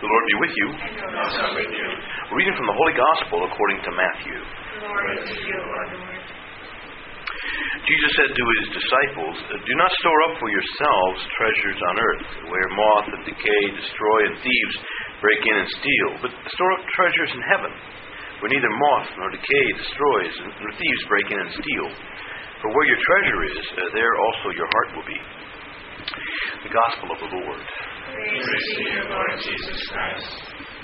The Lord be with you. And also with you. Reading from the Holy Gospel according to Matthew. Glory to you, O Lord. Jesus said to his disciples, "Do not store up for yourselves treasures on earth, where moth and decay destroy and thieves break in and steal, but store up treasures in heaven, where neither moth nor decay destroys, nor thieves break in and steal. For where your treasure is, there also your heart will be." The Gospel of the Lord. Praise to you, Lord Jesus Christ.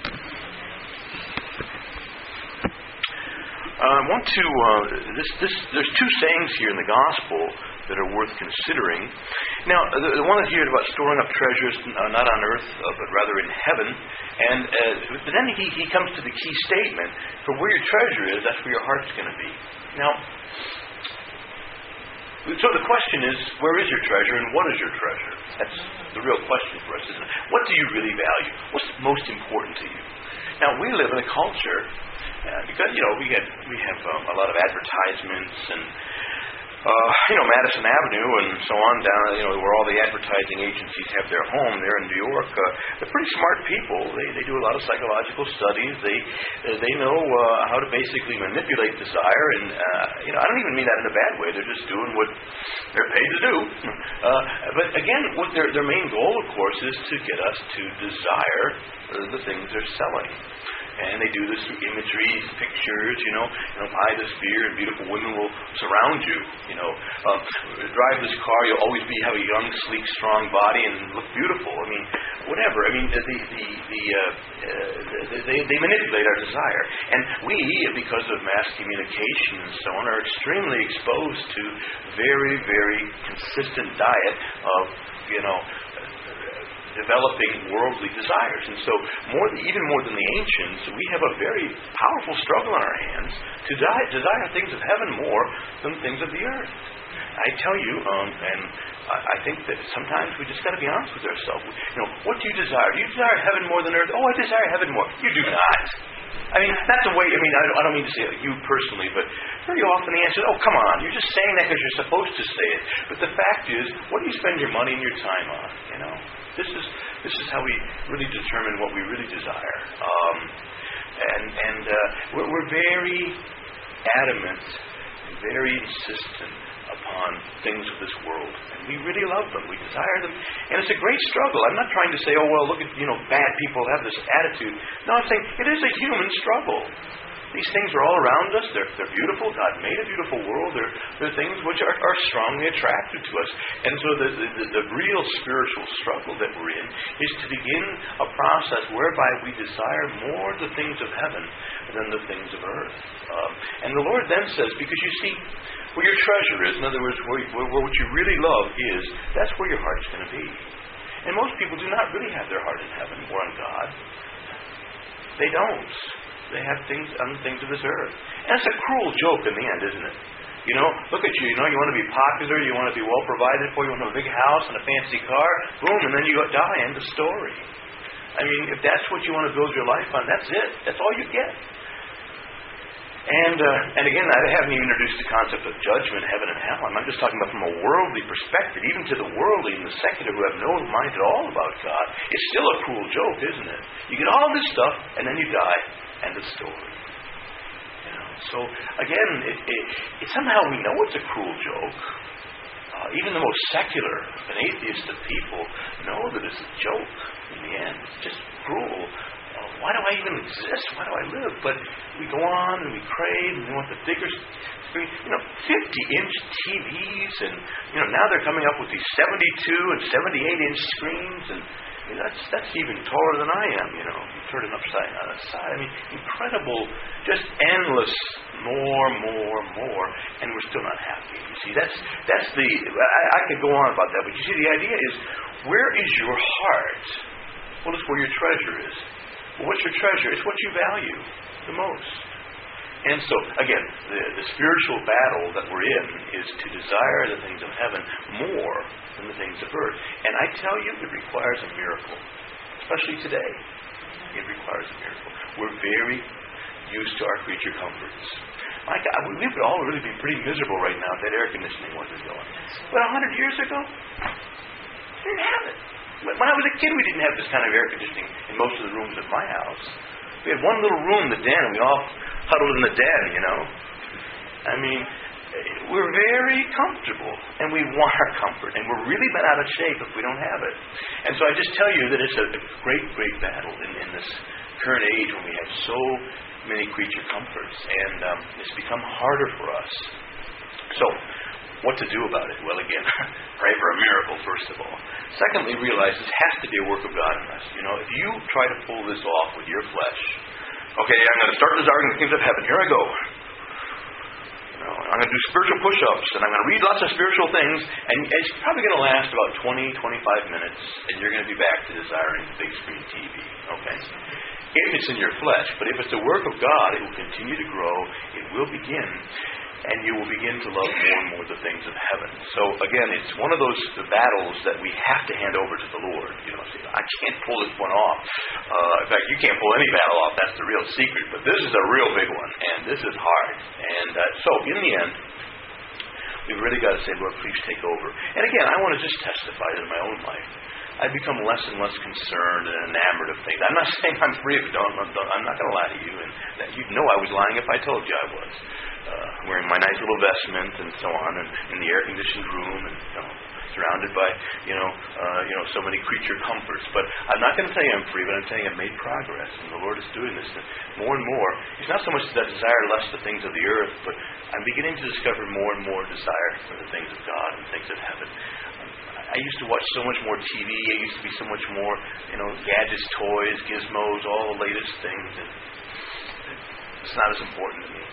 I want to, there's two sayings here in the Gospel that are worth considering. Now, the one is here about storing up treasures not on earth, but rather in heaven. And but then he comes to the key statement, for where your treasure is, that's where your heart's going to be. Now, so the question is, where is your treasure and what is your treasure? That's the real question for us, isn't it? What do you really value? What's most important to you? Now, we live in a culture, because, we have a lot of advertisements and, Madison Avenue and so on down, where all the advertising agencies have their home there in New York. They're pretty smart people. They do a lot of psychological studies. They know how to basically manipulate desire, and I don't even mean that in a bad way. They're just doing what they're paid to do. But again, what their main goal, of course, is to get us to desire the things they're selling. And they do this through imagery, pictures, buy this beer and beautiful women will surround you, drive this car, you'll always have a young, sleek, strong body and look beautiful. I mean, whatever. I mean, they manipulate our desire. And we, because of mass communication and so on, are extremely exposed to very, very consistent diet of, developing worldly desires. And so even more than the ancients, we have a very powerful struggle on our hands to desire things of heaven more than things of the earth. I tell you, and I think that sometimes we just got to be honest with ourselves. What do you desire? Do you desire heaven more than earth? Oh, I desire heaven more. You do not. I mean, that's the way, I don't mean to say you personally, but very often the answer is, oh, come on, you're just saying that because you're supposed to say it. But the fact is, what do you spend your money and your time on, This is how we really determine what we really desire. We're very adamant, very insistent upon things of this world. And we really love them. We desire them. And it's a great struggle. I'm not trying to say, oh, well, look at, bad people have this attitude. No, I'm saying it is a human struggle. These things are all around us. They're beautiful. God made a beautiful world. They're things which are strongly attractive to us. And so the real spiritual struggle that we're in is to begin a process whereby we desire more the things of heaven than the things of earth. And the Lord then says, because you see, where your treasure is, in other words, where what you really love is, that's where your heart's going to be. And most people do not really have their heart in heaven or on God. They don't. They have things on the things of this earth. And it's a cruel joke in the end, isn't it? Look at you, you want to be popular, you want to be well provided for, you want to have a big house and a fancy car, boom, and then you die, end of story. I mean, if that's what you want to build your life on, that's it. That's all you get. And again, I haven't even introduced the concept of judgment, heaven and hell. I'm just talking about from a worldly perspective. Even to the worldly and the secular who have no mind at all about God, it's still a cruel joke, isn't it? You get all this stuff, and then you die. End of story. So again, it somehow we know it's a cruel joke. Even the most secular and atheist of people know that it's a joke in the end. It's just cruel. Why do I even exist? Why do I live? But we go on and we crave and we want the bigger screen. 50-inch TVs and, now they're coming up with these 72 and 78-inch screens and that's even taller than I am, You turn it upside on its side. I mean, incredible, just endless, more, and we're still not happy. You see, that's the, I could go on about that, but you see, the idea is, where is your heart? Well, it's where your treasure is. Well, what's your treasure? It's what you value the most. And so, again, the spiritual battle that we're in is to desire the things of heaven more than the things of earth. And I tell you, it requires a miracle. Especially today. It requires a miracle. We're very used to our creature comforts. My God, we would all really be pretty miserable right now if that air conditioning wasn't going. But 100 years ago, they didn't have it. When I was a kid, we didn't have this kind of air conditioning in most of the rooms of my house. We had one little room, the den, and we all huddled in the den, you know. I mean, we're very comfortable, and we want our comfort, and we're really been out of shape if we don't have it. And so I just tell you that it's a great, great battle in this current age when we have so many creature comforts, and it's become harder for us. So, what to do about it? Well, again, pray for a miracle, first of all. Secondly, realize this has to be a work of God in us. You know, if you try to pull this off with your flesh, okay, I'm going to start desiring the things of heaven. Here I go. You know, I'm going to do spiritual push-ups, and I'm going to read lots of spiritual things, and it's probably going to last about 20, 25 minutes, and you're going to be back to desiring big screen TV. Okay? If it's in your flesh, but if it's the work of God, it will continue to grow, it will begin, and you will begin to love more and more the things of heaven. So again, it's one of those battles that we have to hand over to the Lord. You know, see, I can't pull this one off. In fact, you can't pull any battle off. That's the real secret. But this is a real big one, and this is hard. And so in the end, we've really got to say, Lord, please take over. And again, I want to just testify in my own life. I've become less and less concerned and enamored of things. I'm not saying I'm free of it. I'm not going to lie to you. And that you'd know I was lying if I told you I was. Wearing my nice little vestment and so on, and in the air-conditioned room, and surrounded by so many creature comforts. But I'm not going to tell you I'm free, but I'm telling you I've made progress, and the Lord is doing this more and more. It's not so much that I desire less the things of the earth, but I'm beginning to discover more and more desire for the things of God and things of heaven. I used to watch so much more TV. I used to be so much more, gadgets, toys, gizmos, all the latest things. And it's not as important to me.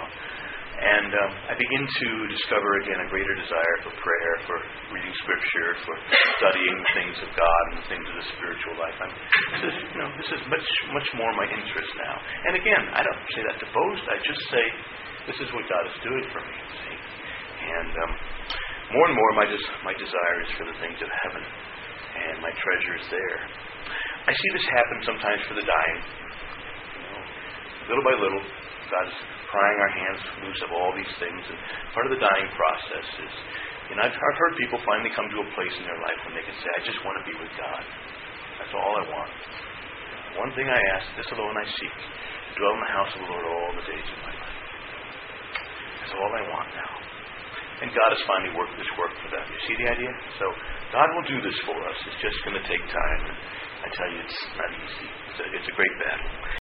And I begin to discover again a greater desire for prayer, for reading Scripture, for studying the things of God and the things of the spiritual life. This is much more my interest now. And again, I don't say that to boast. I just say this is what God is doing for me. See? And more and more, my desire is for the things of heaven, and my treasure is there. I see this happen sometimes for the dying. Little by little, God is prying our hands loose of all these things, and part of the dying process is, I've heard people finally come to a place in their life when they can say, I just want to be with God. That's all I want. One thing I ask, this alone I seek, to dwell in the house of the Lord all the days of my life. That's all I want now. And God has finally worked this work for them. You see the idea? So God will do this for us. It's just going to take time. And I tell you, it's not easy. It's a great battle.